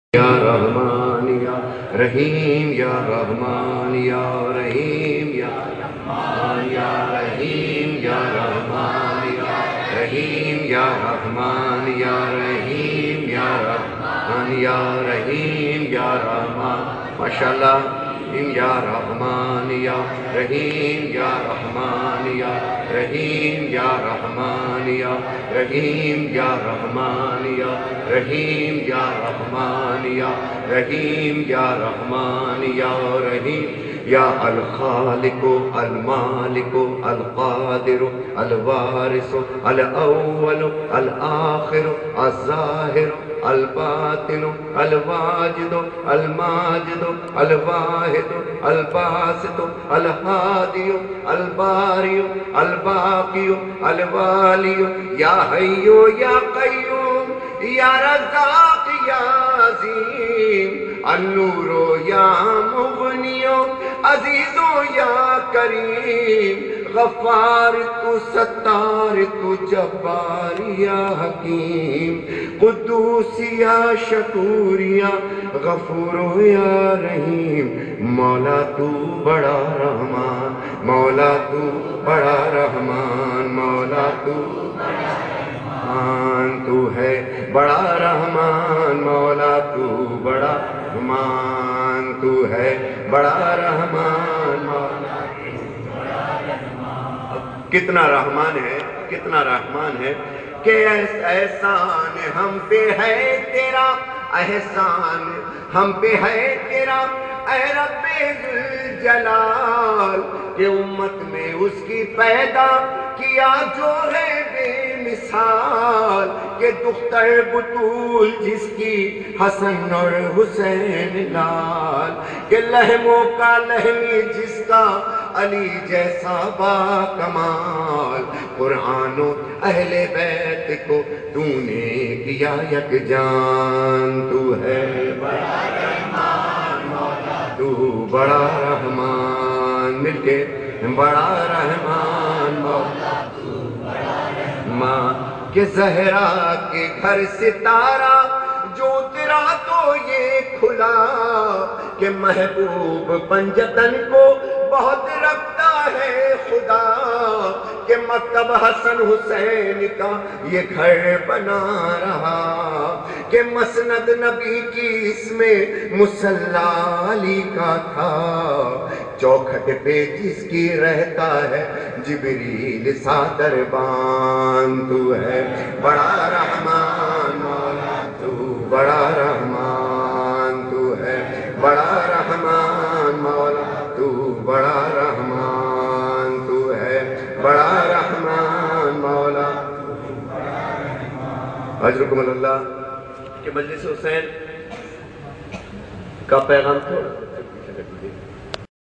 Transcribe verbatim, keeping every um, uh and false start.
یا رحمان یا رحیم یا رحمان یا رحیم یا رحمان یا رحیم یا رحمان یا رحیم یا رحمان یا رحیم یا رحمان یا رحیم یا رحمان ماشاءاللہ یا رحمان یا رحیم یا رحمان یا رحیم یا رحمان یا رحیم یا رحمان یا رحیم یا رحمان یا رحیم یا رحمان یا رحیم یا الخالق المالک القادر الوارث الاول الآخر الظاہر الباطن الواجد الماجد الواحد الباسط الہادی الباری الباقی الوالی یا حی یا قیوم یا رزاق یا عظیم النور یا مغنی عزیز یا کریم غفار تو ستار تو جبار یا حکیم قدوس یا شکور یا غفور یا رحیم مولا تو بڑا رحمان مولا تو بڑا رحمان مولا تو بڑا رحمان تو ہے بڑا رحمان مولا تو بڑا رحمان تو ہے بڑا رحمان مولا کتنا رحمان ہے کتنا رحمان ہے کہ احسان ہم پہ ہے تیرا احسان ہم پہ ہے تیرا اے رب جلال کہ امت میں اس کی پیدا کیا جو ہے بے مثال کہ دختر بطول جس کی حسن اور حسین لال کہ لہموں کا لہمی جس کا علی جیسا با کمال قرآن و اہل بیت کو تو نے کیا یک جان تو ہے بڑا رحمان مولا تو بڑا رحمان مل کے بڑا رحمان مولا تو بڑا رحمان کہ زہرا کے گھر ستارہ جو تیرا تو یہ کھلا کہ محبوب پنجتن کو بہت رکھتا ہے خدا کہ مکتب حسن حسین کا یہ گھر بنا رہا کہ مسند نبی کی اس میں مصلی علی کا تھا چوکھٹ پہ جس کی رہتا ہے جبریل سا دربان تو ہے بڑا رحمان مولا تو بڑا رحمان تو ہے بڑا رحمان مولا تو بڑا رحمان تو ہے بڑا رحمان مولا اجرکم اللہ کہ مجلس حسین کا پیغام تھوڑا